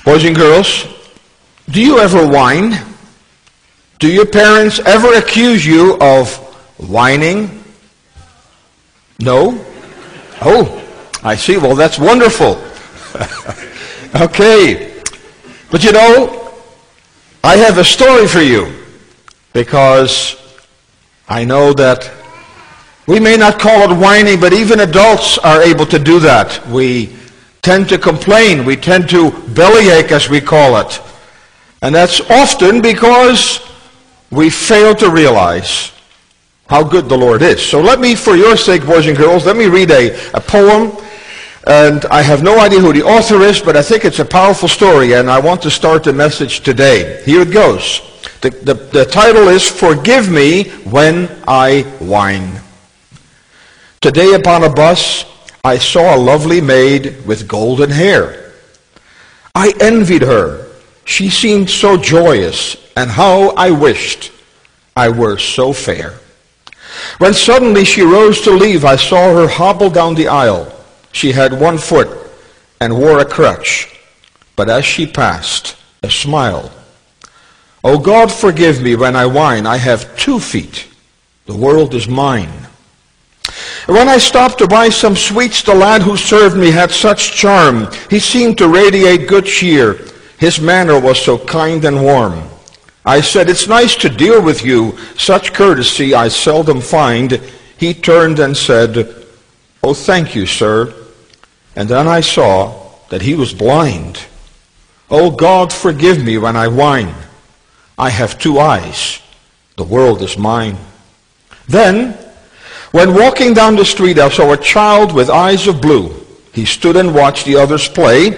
Boys and girls, do you ever whine? Do your parents ever accuse you of whining? No? Oh, I see. Well, that's wonderful. Okay. But you know, I have a story for you, because I know that we may not call it whining, but even adults are able to do that. We tend to complain. We tend to bellyache, as we call it. And that's often because we fail to realize how good the Lord is. So let me, for your sake, boys and girls, let me read a poem. And I have no idea who the author is, but I think it's a powerful story, and I want to start the message today. Here it goes. The title is, Forgive Me When I Whine. Today upon a bus, I saw a lovely maid with golden hair. I envied her. She seemed so joyous, and how I wished I were so fair. When suddenly she rose to leave, I saw her hobble down the aisle. She had one foot and wore a crutch, but as she passed, a smile. Oh God, forgive me when I whine. I have 2 feet. The world is mine. When I stopped to buy some sweets, the lad who served me had such charm. He seemed to radiate good cheer. His manner was so kind and warm. I said, it's nice to deal with you. Such courtesy I seldom find. He turned and said, oh, thank you, sir. And then I saw that he was blind. Oh, God, forgive me when I whine. I have 2 eyes. The world is mine. Then, when walking down the street, I saw a child with eyes of blue. He stood and watched the others play.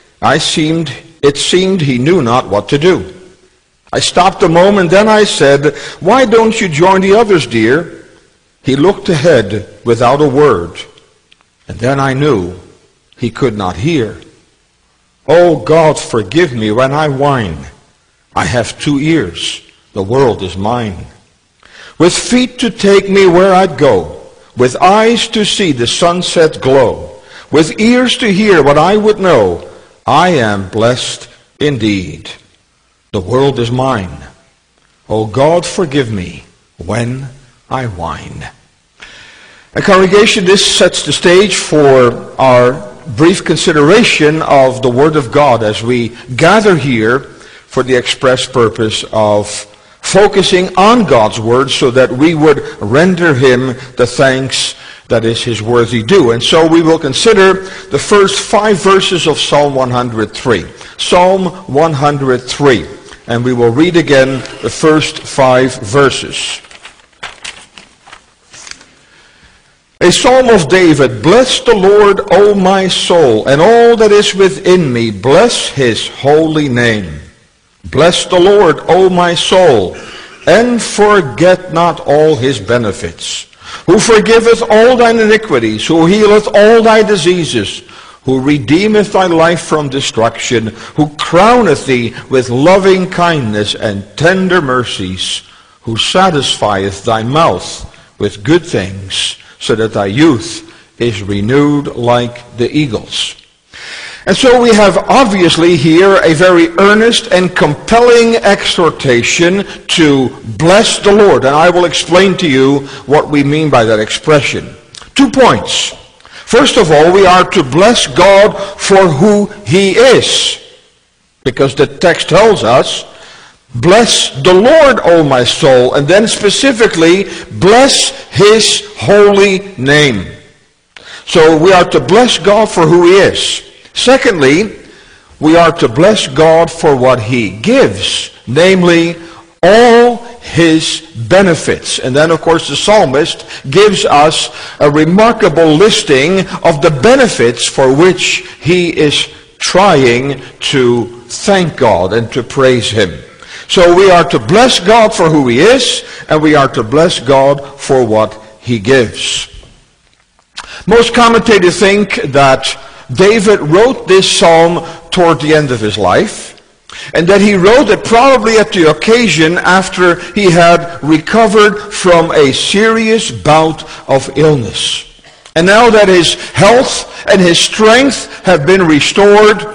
It seemed he knew not what to do. I stopped a moment, then I said, why don't you join the others, dear? He looked ahead without a word. And then I knew he could not hear. Oh, God, forgive me when I whine. I have 2 ears. The world is mine. With feet to take me where I'd go, with eyes to see the sunset glow, with ears to hear what I would know, I am blessed indeed. The world is mine. Oh, God, forgive me when I whine. A congregation, this sets the stage for our brief consideration of the Word of God as we gather here for the express purpose of focusing on God's Word so that we would render Him the thanks that is His worthy due. And so we will consider the first 5 verses of Psalm 103. Psalm 103. And we will read again the first 5 verses. A psalm of David. Bless the Lord, O my soul, and all that is within me. Bless His holy name. Bless the Lord, O my soul, and forget not all His benefits. Who forgiveth all thine iniquities, who healeth all thy diseases, who redeemeth thy life from destruction, who crowneth thee with loving kindness and tender mercies, who satisfieth thy mouth with good things, so that thy youth is renewed like the eagles. And so we have obviously here a very earnest and compelling exhortation to bless the Lord. And I will explain to you what we mean by that expression. 2 points. First of all, we are to bless God for who He is. Because the text tells us, bless the Lord, O my soul, and then specifically, bless His holy name. So we are to bless God for who He is. Secondly, we are to bless God for what He gives, namely, all His benefits. And then, of course, the psalmist gives us a remarkable listing of the benefits for which he is trying to thank God and to praise Him. So we are to bless God for who He is, and we are to bless God for what He gives. Most commentators think that David wrote this psalm toward the end of his life, and that he wrote it probably at the occasion after he had recovered from a serious bout of illness. And now that his health and his strength have been restored,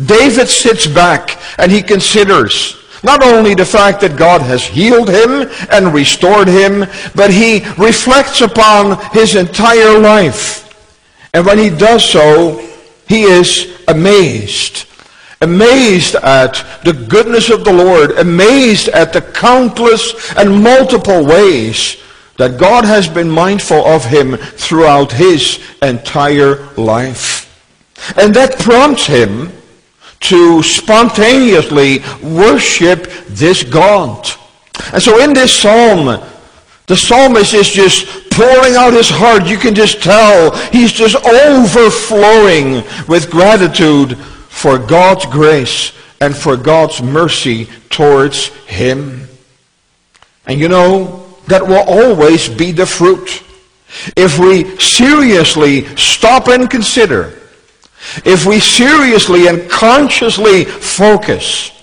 David sits back and he considers not only the fact that God has healed him and restored him, but he reflects upon his entire life. And when he does so, he is amazed. Amazed at the goodness of the Lord, amazed at the countless and multiple ways that God has been mindful of him throughout his entire life. And that prompts him to spontaneously worship this God. And so in this psalm, the psalmist is just pouring out his heart. You can just tell he's just overflowing with gratitude for God's grace and for God's mercy towards him. And you know, that will always be the fruit. If we seriously stop and consider, if we seriously and consciously focus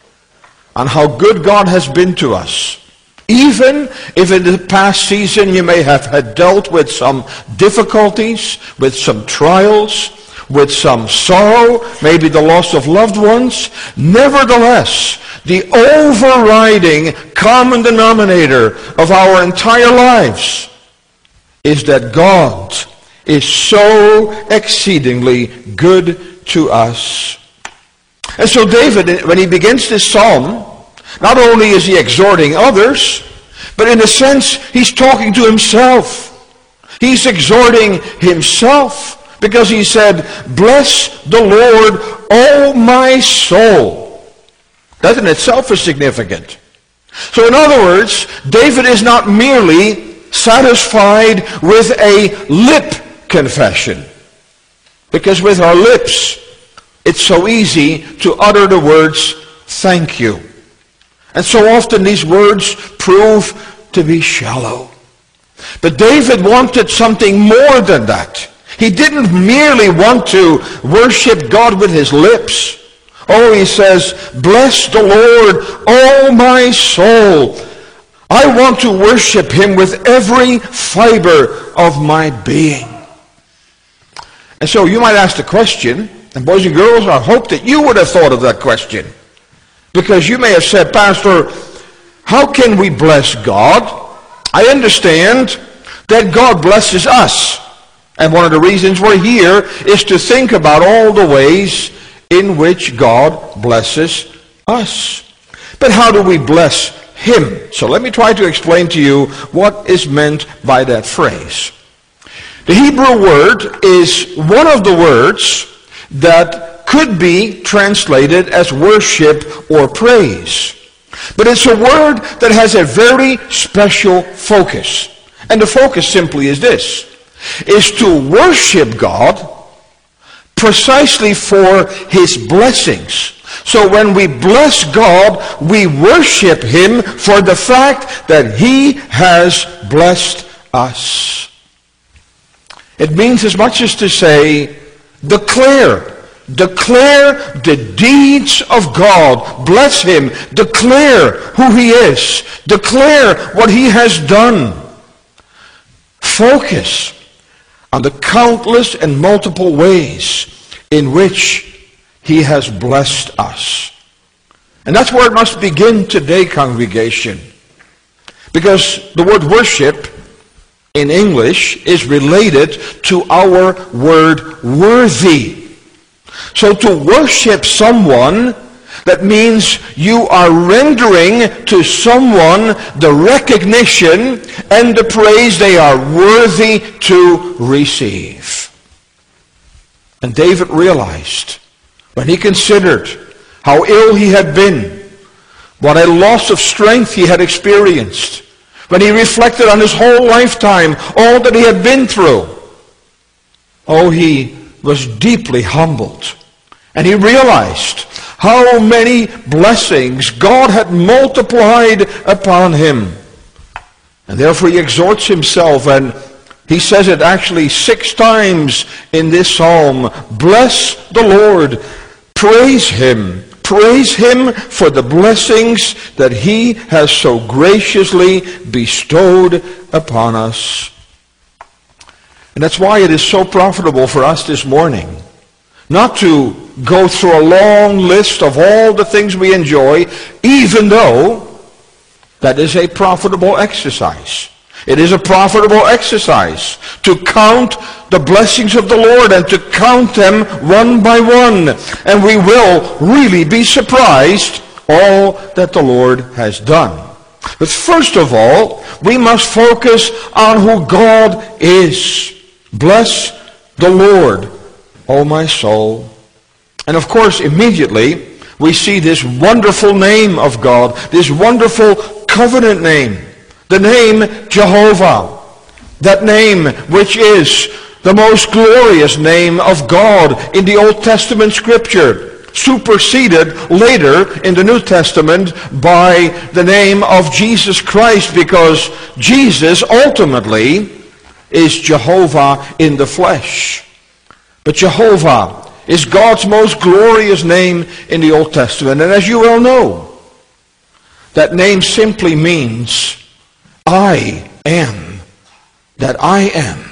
on how good God has been to us, even if in the past season you may have had dealt with some difficulties, with some trials, with some sorrow, maybe the loss of loved ones, nevertheless, the overriding common denominator of our entire lives is that God is so exceedingly good to us. And so David, when he begins this psalm, not only is he exhorting others, but in a sense, he's talking to himself. He's exhorting himself because he said, "Bless the Lord, O my soul." That in itself is significant. So in other words, David is not merely satisfied with a lip confession. Because with our lips, it's so easy to utter the words, "thank you." And so often these words prove to be shallow. But David wanted something more than that. He didn't merely want to worship God with his lips. Oh, he says, "Bless the Lord, O my soul. I want to worship him with every fiber of my being." And so you might ask the question, and boys and girls, I hope that you would have thought of that question. Because you may have said, "Pastor, how can we bless God? I understand that God blesses us. And one of the reasons we're here is to think about all the ways in which God blesses us. But how do we bless him? So let me try to explain to you what is meant by that phrase. The Hebrew word is one of the words that could be translated as worship or praise. But it's a word that has a very special focus. And the focus simply is this, is to worship God precisely for his blessings. So when we bless God, we worship him for the fact that he has blessed us. It means as much as to say, declare the deeds of God. Bless him. Declare who he is. Declare what he has done. Focus on the countless and multiple ways in which he has blessed us. And that's where it must begin today, congregation. Because the word worship in English is related to our word worthy. So to worship someone, that means you are rendering to someone the recognition and the praise they are worthy to receive. And David realized, when he considered how ill he had been, what a loss of strength he had experienced, when he reflected on his whole lifetime, all that he had been through, oh, he was deeply humbled. And he realized how many blessings God had multiplied upon him. And therefore he exhorts himself, and he says it actually 6 times in this psalm. Bless the Lord. Praise him. Praise him for the blessings that he has so graciously bestowed upon us. And that's why it is so profitable for us this morning not to go through a long list of all the things we enjoy, even though that is a profitable exercise. It is a profitable exercise to count the blessings of the Lord and to count them one by one. And we will really be surprised all that the Lord has done. But first of all, we must focus on who God is. Bless the Lord, O my soul. And of course, immediately, we see this wonderful name of God, this wonderful covenant name, the name Jehovah. That name which is the most glorious name of God in the Old Testament Scripture, superseded later in the New Testament by the name of Jesus Christ, because Jesus ultimately is Jehovah in the flesh. But Jehovah is God's most glorious name in the Old Testament. And as you well know, that name simply means I am that I am.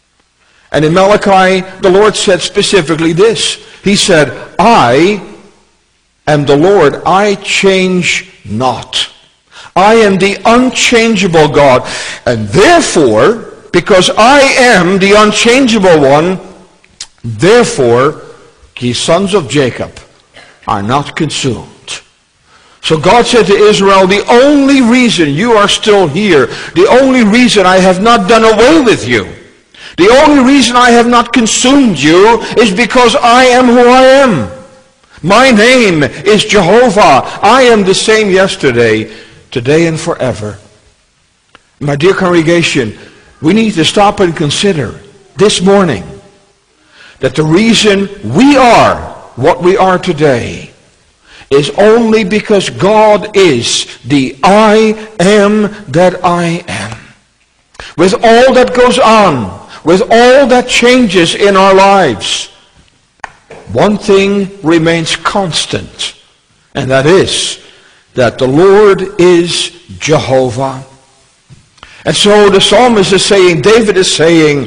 And in Malachi, the Lord said specifically this. He said, I am the Lord, I change not. I am the unchangeable God. And therefore, because I am the unchangeable one, therefore, ye sons of Jacob are not consumed. So God said to Israel, the only reason you are still here, the only reason I have not done away with you, the only reason I have not consumed you is because I am who I am. My name is Jehovah. I am the same yesterday, today, and forever. My dear congregation, we need to stop and consider this morning that the reason we are what we are today is only because God is the I am that I am. With all that goes on, with all that changes in our lives, one thing remains constant, and that is that the Lord is Jehovah. And so the psalmist is saying, David is saying,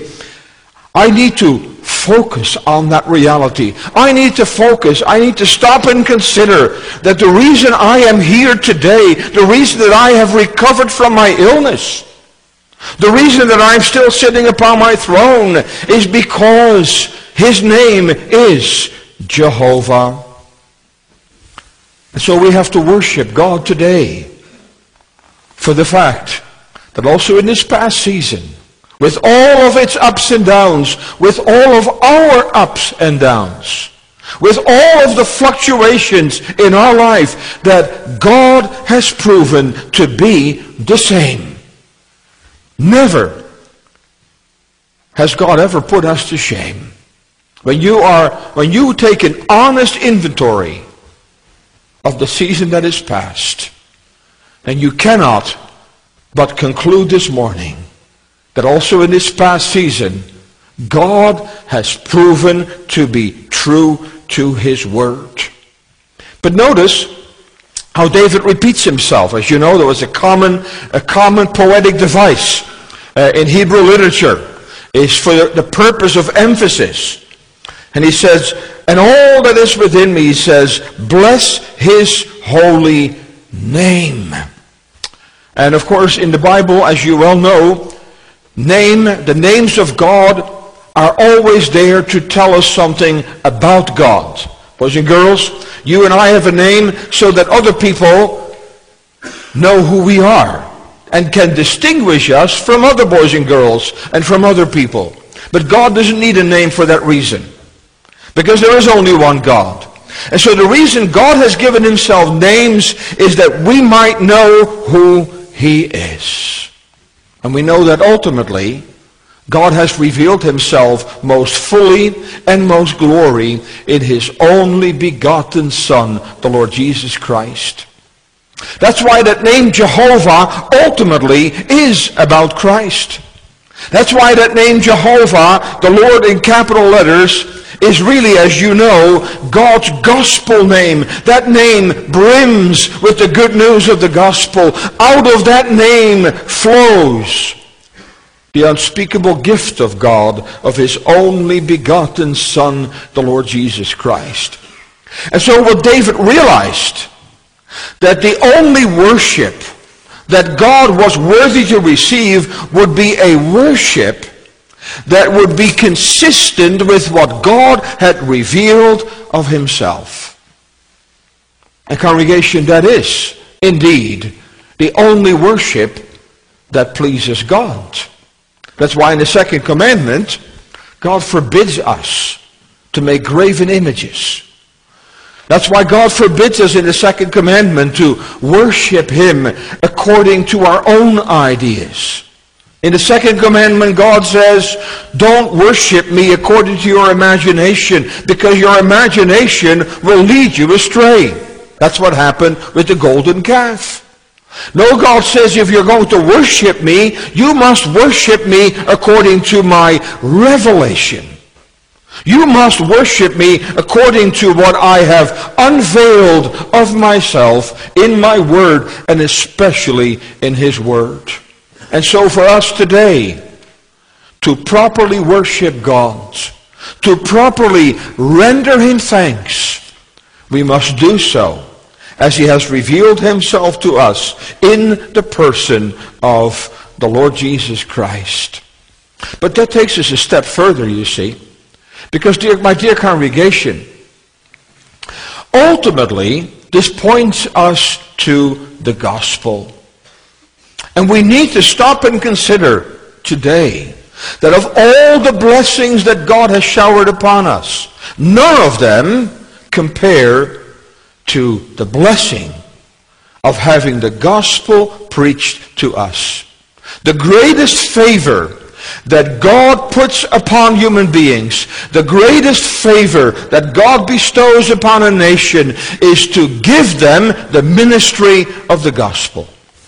I need to focus on that reality. I need to focus. I need to stop and consider that the reason I am here today, the reason that I have recovered from my illness, the reason that I'm still sitting upon my throne is because His name is Jehovah. And so we have to worship God today for the fact that also in this past season, with all of its ups and downs, with all of our ups and downs, with all of the fluctuations in our life, that God has proven to be the same. Never has God ever put us to shame. When you take an honest inventory of the season that is past, then you cannot but conclude this morning that also in this past season, God has proven to be true to His word. But notice how David repeats himself. As you know, there was a common poetic device in Hebrew literature. It's for the purpose of emphasis. And he says, and all that is within me, he says, bless His holy name. And of course, in the Bible, as you well know, the names of God are always there to tell us something about God. Boys and girls, you and I have a name so that other people know who we are and can distinguish us from other boys and girls and from other people. But God doesn't need a name for that reason, because there is only one God. And so the reason God has given Himself names is that we might know who He is. And we know that ultimately God has revealed Himself most fully and most glory in His only begotten Son, the Lord Jesus Christ. That's why that name Jehovah ultimately is about Christ. That's why that name Jehovah, the Lord in capital letters, is really, as you know, God's gospel name. That name brims with the good news of the gospel. Out of that name flows the unspeakable gift of God, of His only begotten Son, the Lord Jesus Christ. And so what David realized, that the only worship that God was worthy to receive would be a worship that would be consistent with what God had revealed of himself. And congregation, that is indeed the only worship that pleases God. That's why in the second commandment, God forbids us to make graven images. That's why God forbids us in the second commandment to worship him according to our own ideas. In the second commandment, God says, don't worship me according to your imagination, because your imagination will lead you astray. That's what happened with the golden calf. No, God says, if you're going to worship me, you must worship me according to my revelation. You must worship me according to what I have unveiled of myself in my word, and especially in his word. And so for us today, to properly worship God, to properly render him thanks, we must do so as he has revealed himself to us in the person of the Lord Jesus Christ. But that takes us a step further, you see. Because, my dear congregation, ultimately, this points us to the gospel. And we need to stop and consider today that of all the blessings that God has showered upon us, none of them compare to the blessing of having the gospel preached to us. The greatest favor that God puts upon human beings, the greatest favor that God bestows upon a nation, is to give them the ministry of the gospel.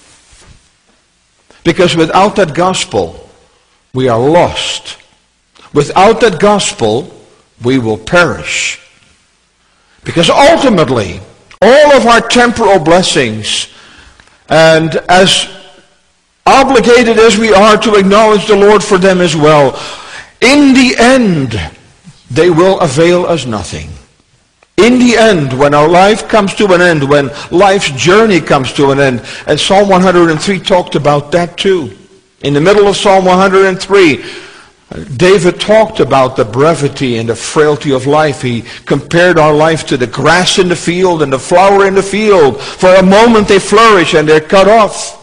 Because without that gospel, we are lost. Without that gospel, we will perish. Because ultimately, all of our temporal blessings, and as obligated as we are to acknowledge the Lord for them as well, in the end, they will avail us nothing. In the end, when our life comes to an end, when life's journey comes to an end, and Psalm 103 talked about that too. In the middle of Psalm 103, David talked about the brevity and the frailty of life. He compared our life to the grass in the field and the flower in the field. For a moment they flourish and they're cut off.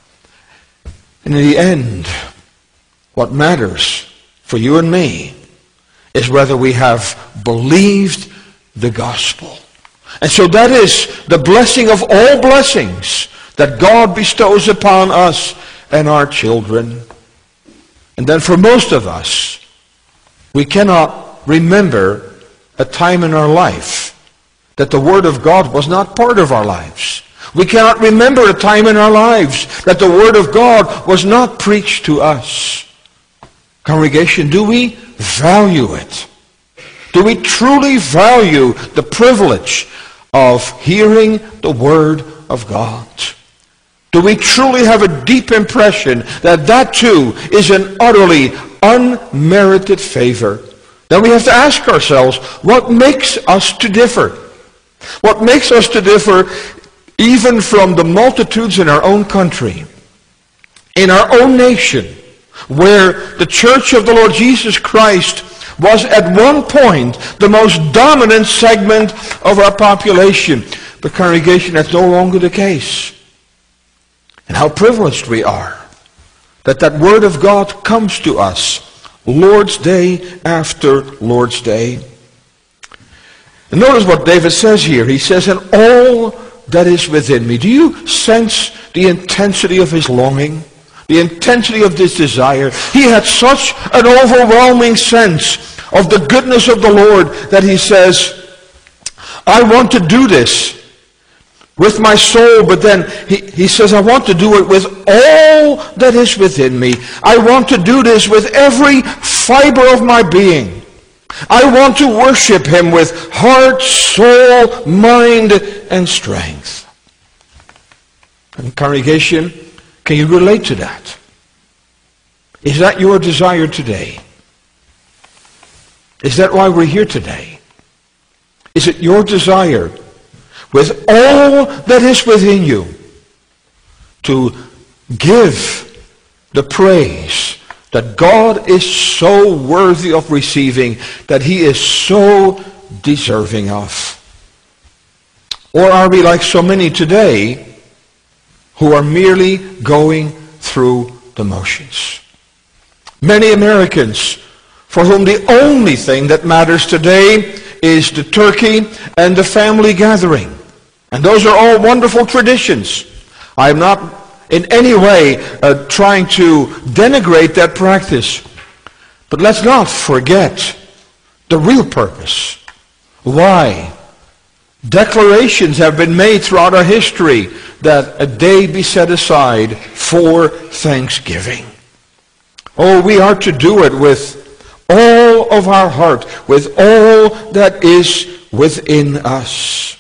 And in the end, what matters for you and me is whether we have believed the gospel. And so that is the blessing of all blessings that God bestows upon us and our children. And then for most of us, we cannot remember a time in our life that the Word of God was not part of our lives. We cannot remember a time in our lives that the Word of God was not preached to us. Congregation, do we value it? Do we truly value the privilege of hearing the Word of God? Do we truly have a deep impression that that too is an utterly unmerited favor? Then we have to ask ourselves, what makes us to differ? What makes us to differ even from the multitudes in our own country, in our own nation, where the Church of the Lord Jesus Christ was at one point the most dominant segment of our population. But congregation, that's no longer the case. And how privileged we are that that Word of God comes to us Lord's Day after Lord's Day. And notice what David says here. He says, "And all that is within me." Do you sense the intensity of his longing? The intensity of this desire? He had such an overwhelming sense of the goodness of the Lord that he says, I want to do this with my soul, but then he says, I want to do it with all that is within me. I want to do this with every fiber of my being. I want to worship him with heart, soul, mind, and strength. And congregation, can you relate to that? Is that your desire today? Is that why we're here today? Is it your desire, with all that is within you, to give the praise that God is so worthy of receiving, that He is so deserving of? Or are we like so many today who are merely going through the motions? Many Americans for whom the only thing that matters today is the turkey and the family gathering. And those are all wonderful traditions. I am not in any way trying to denigrate that practice. But let's not forget the real purpose. Why? Declarations have been made throughout our history that a day be set aside for thanksgiving. Oh, we are to do it with all of our heart, with all that is within us.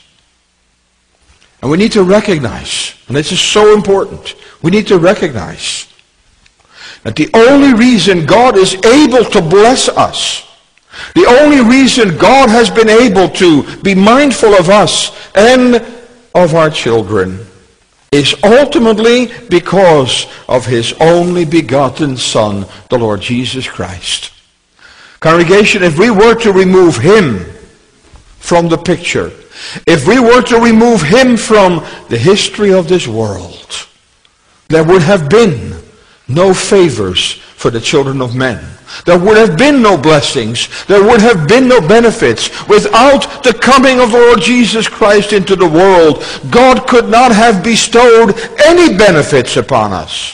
And we need to recognize, and this is so important, we need to recognize that the only reason God is able to bless us, the only reason God has been able to be mindful of us and of our children, is ultimately because of His only begotten Son, the Lord Jesus Christ. Congregation, if we were to remove Him from the picture, if we were to remove Him from the history of this world, there would have been no favors for the children of men. There would have been no blessings. There would have been no benefits. Without the coming of the Lord Jesus Christ into the world, God could not have bestowed any benefits upon us.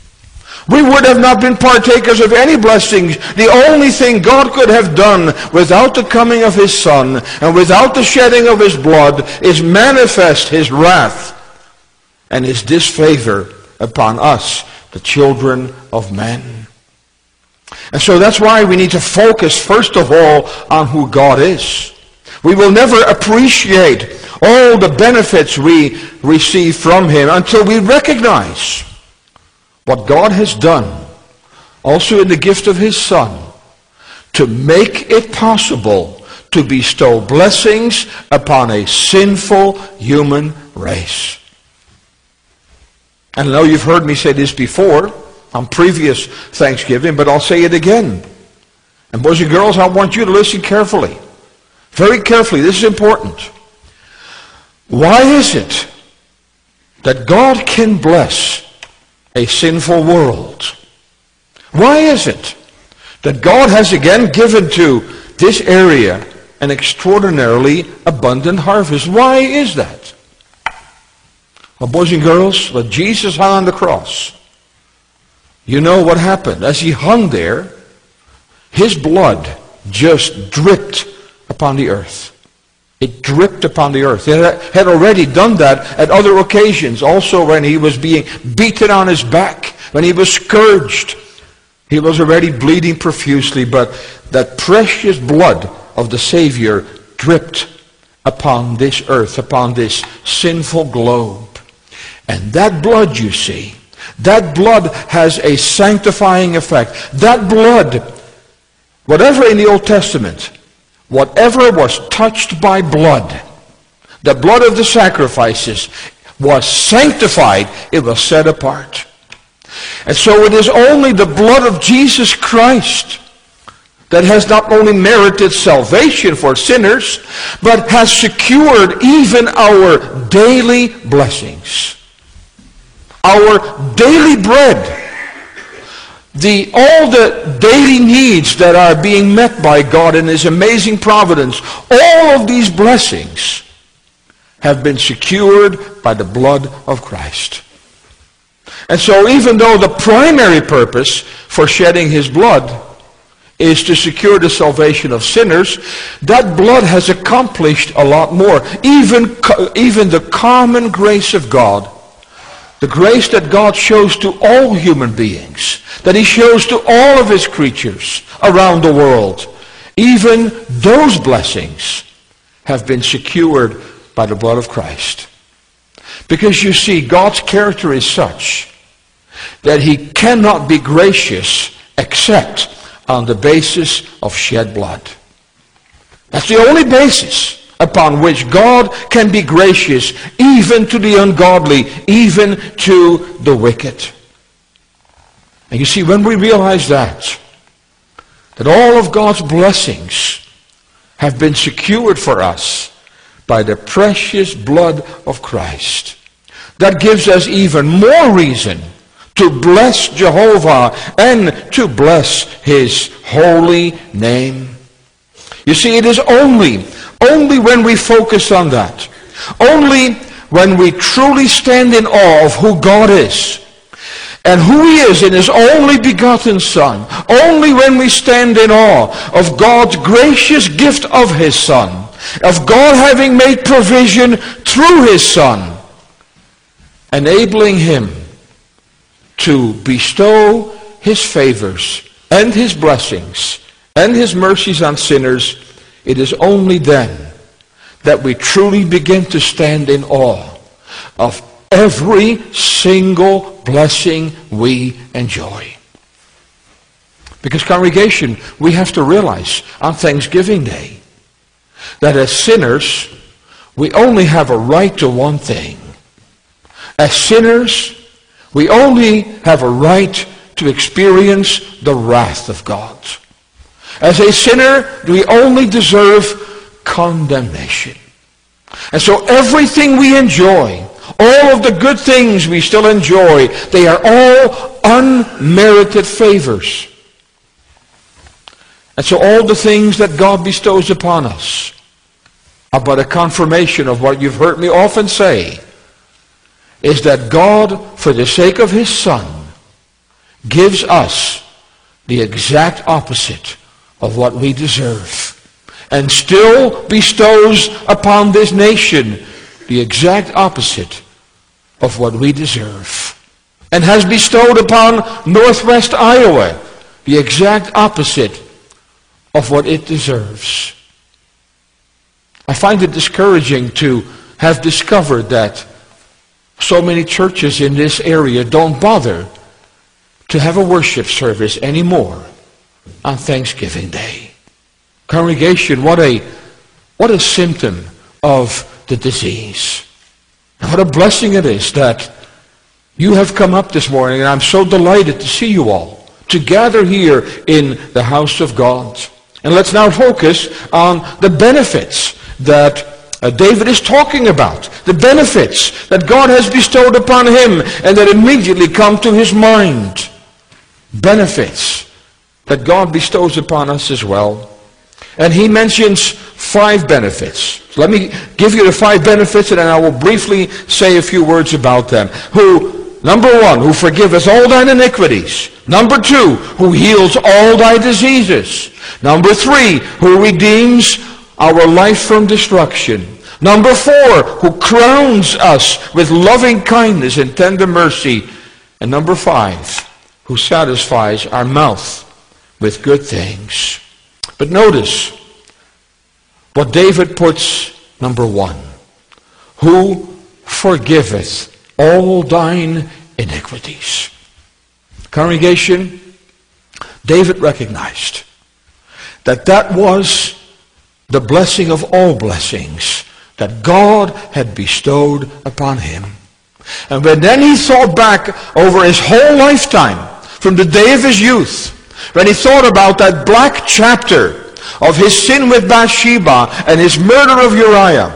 We would have not been partakers of any blessings. The only thing God could have done without the coming of His Son and without the shedding of His blood is manifest His wrath and His disfavor upon us, the children of men. And so that's why we need to focus first of all on who God is. We will never appreciate all the benefits we receive from Him until we recognize what God has done, also in the gift of His Son, to make it possible to bestow blessings upon a sinful human race. And I know you've heard me say this before on previous Thanksgiving, but I'll say it again. And boys and girls, I want you to listen carefully. Very carefully. This is important. Why is it that God can bless a sinful world? Why is it that God has again given to this area an extraordinarily abundant harvest? Why is that? Well, boys and girls, when Jesus hung on the cross, you know what happened. As He hung there, His blood just dripped upon the earth. It dripped upon the earth. It had already done that at other occasions. Also when He was being beaten on His back, when He was scourged, He was already bleeding profusely, but that precious blood of the Savior dripped upon this earth, upon this sinful globe. And that blood, you see, that blood has a sanctifying effect. That blood, whatever in the Old Testament, whatever was touched by blood, the blood of the sacrifices, was sanctified. It was set apart. And so it is only the blood of Jesus Christ that has not only merited salvation for sinners, but has secured even our daily blessings. Our daily bread. All the daily needs that are being met by God in His amazing providence, all of these blessings have been secured by the blood of Christ. And so even though the primary purpose for shedding His blood is to secure the salvation of sinners, that blood has accomplished a lot more. Even the common grace of God, the grace that God shows to all human beings, that He shows to all of His creatures around the world, even those blessings have been secured by the blood of Christ. Because you see, God's character is such that He cannot be gracious except on the basis of shed blood. That's the only basis upon which God can be gracious even to the ungodly, even to the wicked. And you see, when we realize that all of God's blessings have been secured for us by the precious blood of Christ, that gives us even more reason to bless Jehovah and to bless his holy name. You see, it is only when we focus on that, only when we truly stand in awe of who God is and who he is in his only begotten Son, only when we stand in awe of God's gracious gift of his Son, of God having made provision through his Son, enabling him to bestow his favors and his blessings and his mercies on sinners, it is only then that we truly begin to stand in awe of every single blessing we enjoy. Because, congregation, we have to realize on Thanksgiving Day that as sinners, we only have a right to one thing. As sinners, we only have a right to experience the wrath of God. As a sinner, we only deserve condemnation. And so everything we enjoy, all of the good things we still enjoy, they are all unmerited favors. And so all the things that God bestows upon us are but a confirmation of what you've heard me often say, is that God, for the sake of his Son, gives us the exact opposite of what we deserve, and still bestows upon this nation the exact opposite of what we deserve, and has bestowed upon Northwest Iowa the exact opposite of what it deserves. I find it discouraging to have discovered that so many churches in this area don't bother to have a worship service anymore on Thanksgiving Day. Congregation, what a symptom of the disease. And what a blessing it is that you have come up this morning, and I'm so delighted to see you all to gather here in the house of God. And let's now focus on the benefits that David is talking about, the benefits that God has bestowed upon him and that immediately come to his mind. Benefits that God bestows upon us as well. And he mentions 5 benefits. So let me give you the 5 benefits, and then I will briefly say a few words about them. Number 1, who forgiveth all thine iniquities. Number 2, who heals all thy diseases. Number 3, who redeems our life from destruction. Number 4, who crowns us with loving kindness and tender mercy. And number 5, who satisfies our mouth with good things. But notice what David puts number 1. Who forgiveth all thine iniquities. Congregation, David recognized that was the blessing of all blessings that God had bestowed upon him. And when then he thought back over his whole lifetime, from the day of his youth, when he thought about that black chapter of his sin with Bathsheba and his murder of Uriah,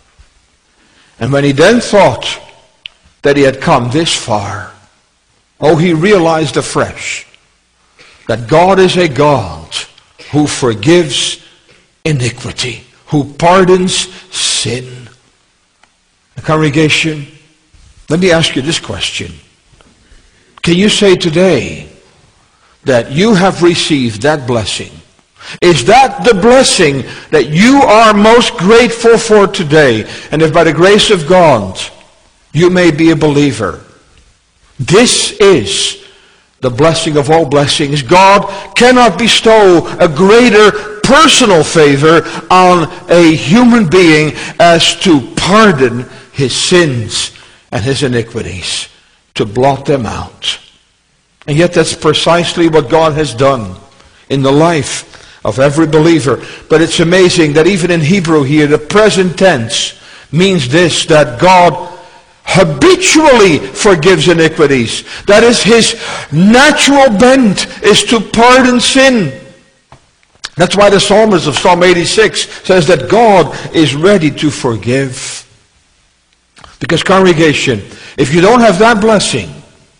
and when he then thought that he had come this far, he realized afresh that God is a God who forgives iniquity, who pardons sin. The congregation, let me ask you this question. Can you say today that you have received that blessing? Is that the blessing that you are most grateful for today? And if by the grace of God you may be a believer, this is the blessing of all blessings. God cannot bestow a greater personal favor on a human being as to pardon his sins and his iniquities, to blot them out. And yet that's precisely what God has done in the life of every believer. But it's amazing that even in Hebrew here, the present tense means this, that God habitually forgives iniquities. That is, his natural bent is to pardon sin. That's why the psalmist of Psalm 86 says that God is ready to forgive. Because, congregation, if you don't have that blessing,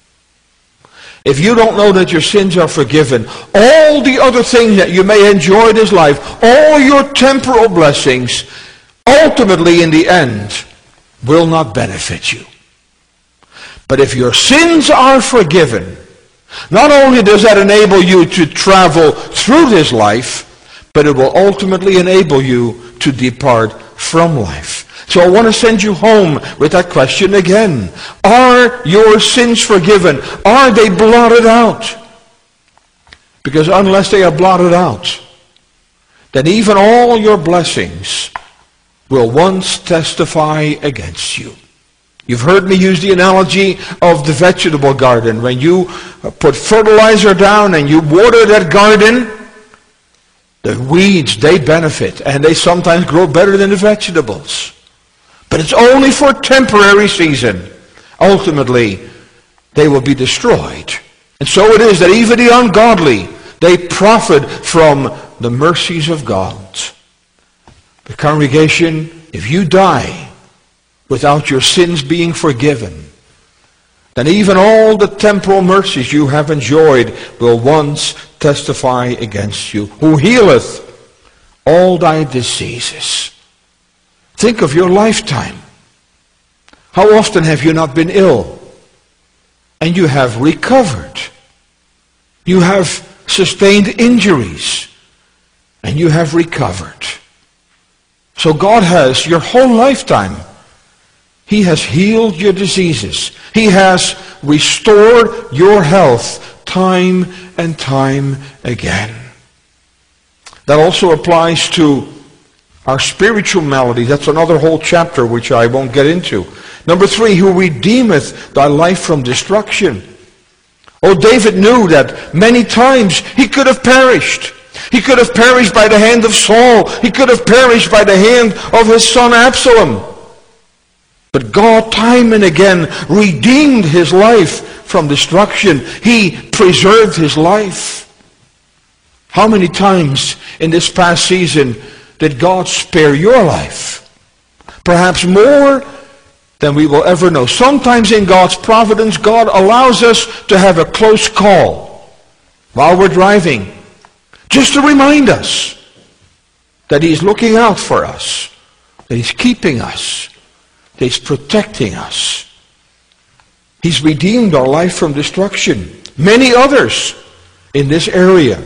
if you don't know that your sins are forgiven, all the other things that you may enjoy in this life, all your temporal blessings, ultimately in the end, will not benefit you. But if your sins are forgiven, not only does that enable you to travel through this life, but it will ultimately enable you to depart from life. So I want to send you home with that question again. Are your sins forgiven? Are they blotted out? Because unless they are blotted out, then even all your blessings will once testify against you. You've heard me use the analogy of the vegetable garden. When you put fertilizer down and you water that garden, the weeds, they benefit, and they sometimes grow better than the vegetables. But it's only for a temporary season. Ultimately, they will be destroyed. And so it is that even the ungodly, they profit from the mercies of God. The congregation, if you die without your sins being forgiven, then even all the temporal mercies you have enjoyed will once testify against you. Who healeth all thy diseases. Think of your lifetime. How often have you not been ill? And you have recovered. You have sustained injuries. And you have recovered. So God has your whole lifetime. He has healed your diseases. He has restored your health time and time again. That also applies to our spiritual maladies. That's another whole chapter which I won't get into. Number 3, who redeemeth thy life from destruction. Oh, David knew that many times he could have perished. He could have perished by the hand of Saul. He could have perished by the hand of his son Absalom. But God time and again redeemed his life from destruction. He preserved his life. How many times in this past season did God spare your life? Perhaps more than we will ever know. Sometimes in God's providence, God allows us to have a close call while we're driving, just to remind us that He's looking out for us, that He's keeping us, that He's protecting us. He's redeemed our life from destruction. Many others in this area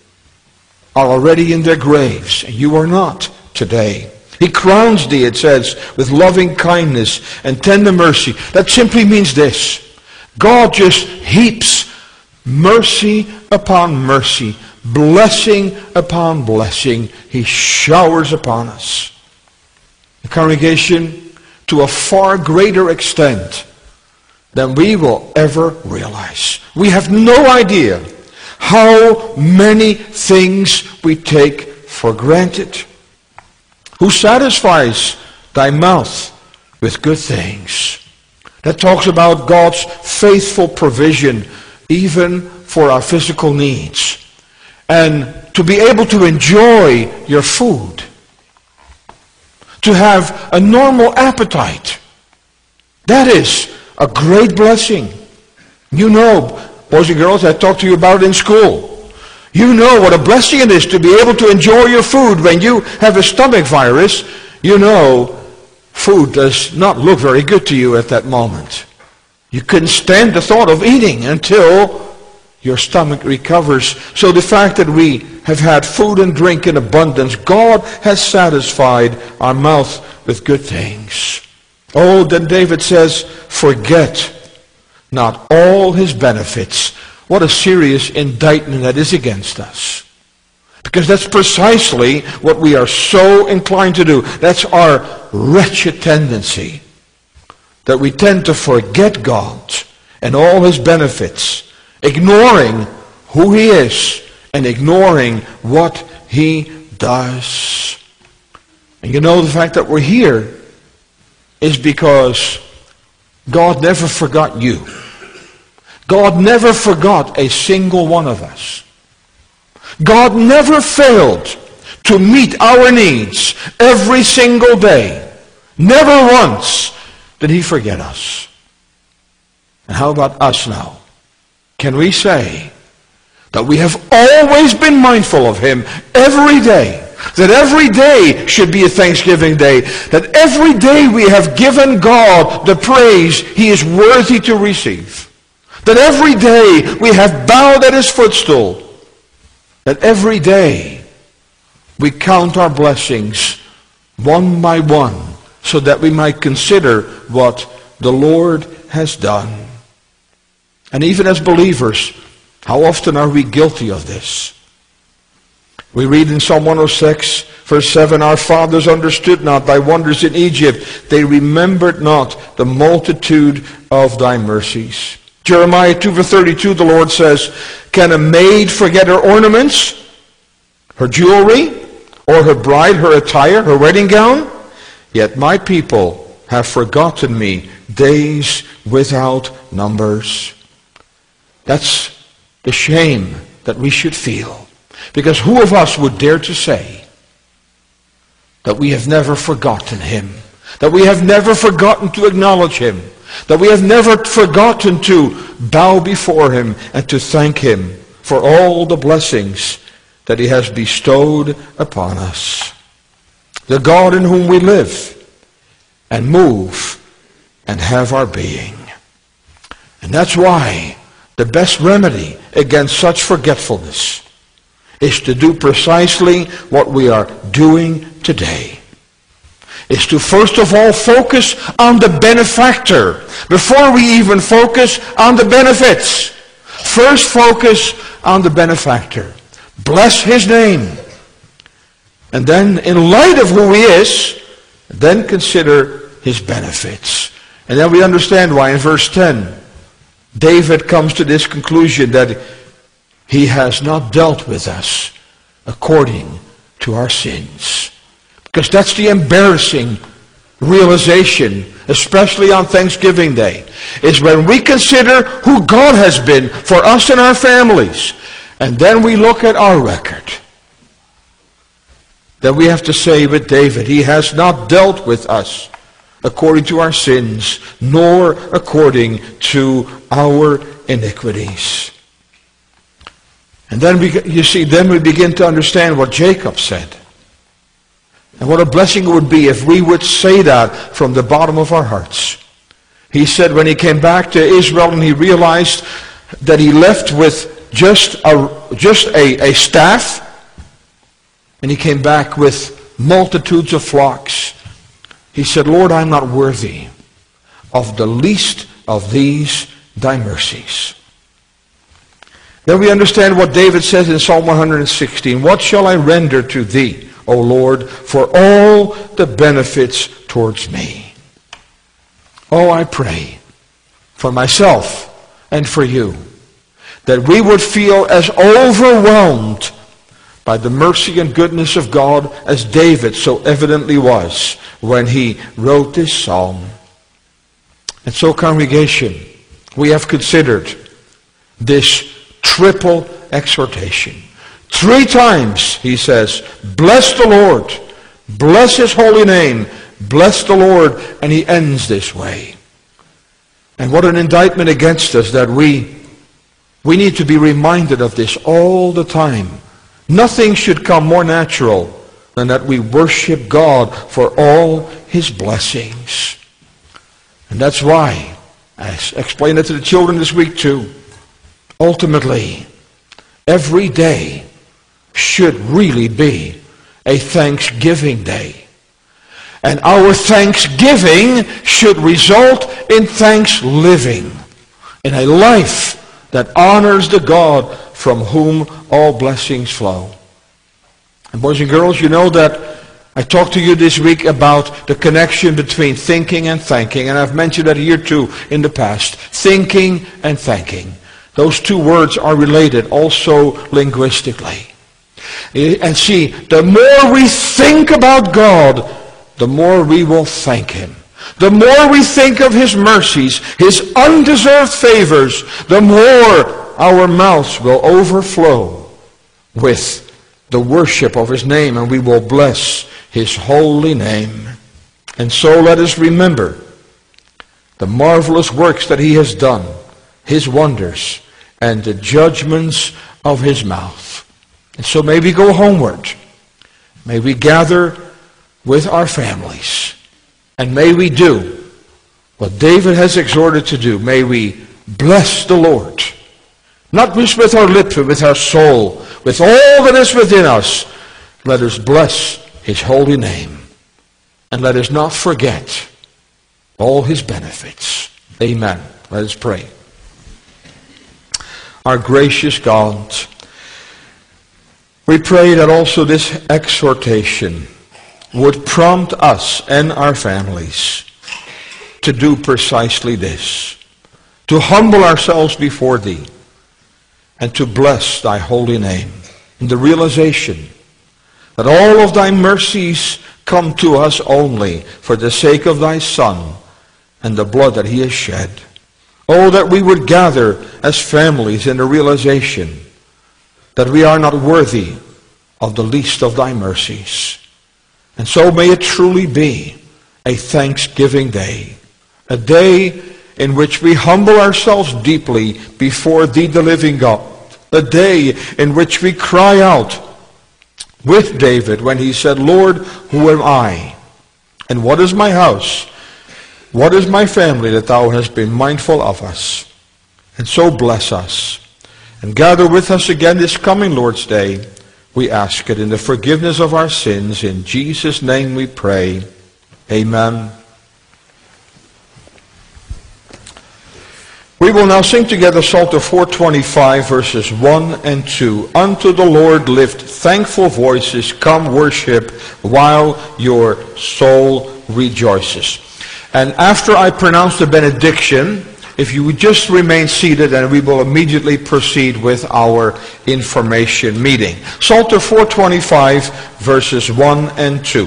are already in their graves, and you are not today. He crowns thee, it says, with loving kindness and tender mercy. That simply means this: God just heaps mercy upon mercy, blessing upon blessing. He showers upon us. The congregation, to a far greater extent than we will ever realize. We have no idea how many things we take for granted. Who satisfies thy mouth with good things? That talks about God's faithful provision even for our physical needs. And to be able to enjoy your food. To have a normal appetite. That is a great blessing. You know, boys and girls, I talked to you about it in school. You know what a blessing it is to be able to enjoy your food. When you have a stomach virus, you know food does not look very good to you at that moment. You couldn't stand the thought of eating until your stomach recovers. So the fact that we have had food and drink in abundance, God has satisfied our mouth with good things. Oh, then David says, forget not all his benefits. What a serious indictment that is against us. Because that's precisely what we are so inclined to do. That's our wretched tendency. That we tend to forget God and all His benefits, ignoring who He is and ignoring what He does. And you know, the fact that we're here is because God never forgot you. God never forgot a single one of us. God never failed to meet our needs every single day. Never once did He forget us. And how about us now? Can we say that we have always been mindful of Him every day? That every day should be a Thanksgiving day. That every day we have given God the praise He is worthy to receive. That every day we have bowed at His footstool. That every day we count our blessings one by one so that we might consider what the Lord has done. And even as believers, how often are we guilty of this? We read in Psalm 106, verse 7, Our fathers understood not thy wonders in Egypt. They remembered not the multitude of thy mercies. Jeremiah 2 verse 32, the Lord says, Can a maid forget her ornaments, her jewelry, or her bride, her attire, her wedding gown? Yet my people have forgotten me days without numbers. That's the shame that we should feel. Because who of us would dare to say that we have never forgotten Him? That we have never forgotten to acknowledge Him? That we have never forgotten to bow before Him and to thank Him for all the blessings that He has bestowed upon us? The God in whom we live and move and have our being. And that's why the best remedy against such forgetfulness is to do precisely what we are doing today. Is to first of all focus on the benefactor before we even focus on the benefits. First focus on the benefactor. Bless His name. And then in light of who He is, then consider His benefits. And then we understand why in verse 10, David comes to this conclusion that He has not dealt with us according to our sins. Because that's the embarrassing realization, especially on Thanksgiving Day, is when we consider who God has been for us and our families, and then we look at our record. Then we have to say with David, He has not dealt with us according to our sins, nor according to our iniquities. And then then we begin to understand what Jacob said. And what a blessing it would be if we would say that from the bottom of our hearts. He said when he came back to Israel and he realized that he left with just a staff, and he came back with multitudes of flocks. He said, Lord, I'm not worthy of the least of these thy mercies. Then we understand what David says in Psalm 116. What shall I render to thee, O Lord, for all the benefits towards me? Oh, I pray for myself and for you that we would feel as overwhelmed by the mercy and goodness of God as David so evidently was when he wrote this psalm. And so, congregation, we have considered this triple exhortation. 3 times he says, bless the Lord, bless His holy name, bless the Lord, and he ends this way. And what an indictment against us that we need to be reminded of this all the time. Nothing should come more natural than that we worship God for all His blessings. And that's why, I explained it to the children this week too, ultimately, every day should really be a Thanksgiving day. And our thanksgiving should result in thanks-living, in a life that honors the God from whom all blessings flow. And boys and girls, you know that I talked to you this week about the connection between thinking and thanking, and I've mentioned that here too in the past. Thinking and thanking. Those 2 words are related also linguistically. And see, the more we think about God, the more we will thank Him. The more we think of His mercies, His undeserved favors, the more our mouths will overflow with the worship of His name, and we will bless His holy name. And so let us remember the marvelous works that He has done, His wonders, and the judgments of His mouth. And so may we go homeward. May we gather with our families. And may we do what David has exhorted to do. May we bless the Lord. Not just with our lips, but with our soul. With all that is within us. Let us bless His holy name. And let us not forget all His benefits. Amen. Let us pray. Our gracious God, we pray that also this exhortation would prompt us and our families to do precisely this, to humble ourselves before Thee and to bless Thy holy name in the realization that all of Thy mercies come to us only for the sake of Thy Son and the blood that He has shed. Oh, that we would gather as families in the realization that we are not worthy of the least of Thy mercies. And so may it truly be a Thanksgiving Day, a day in which we humble ourselves deeply before Thee, the living God, a day in which we cry out with David when he said, Lord, who am I? And what is my house? What is my family that Thou hast been mindful of us? And so bless us. And gather with us again this coming Lord's Day. We ask it in the forgiveness of our sins. In Jesus' name we pray. Amen. We will now sing together Psalter 425, verses 1 and 2. Unto the Lord lift thankful voices, come worship while your soul rejoices. And after I pronounce the benediction, if you would just remain seated, and we will immediately proceed with our information meeting. Psalter 425, verses 1 and 2.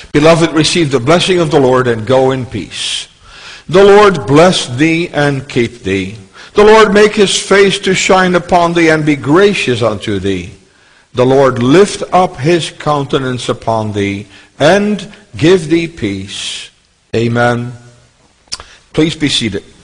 Beloved, receive the blessing of the Lord and go in peace. The Lord bless thee and keep thee. The Lord make his face to shine upon thee and be gracious unto thee. The Lord lift up his countenance upon thee and give thee peace. Amen. Please be seated.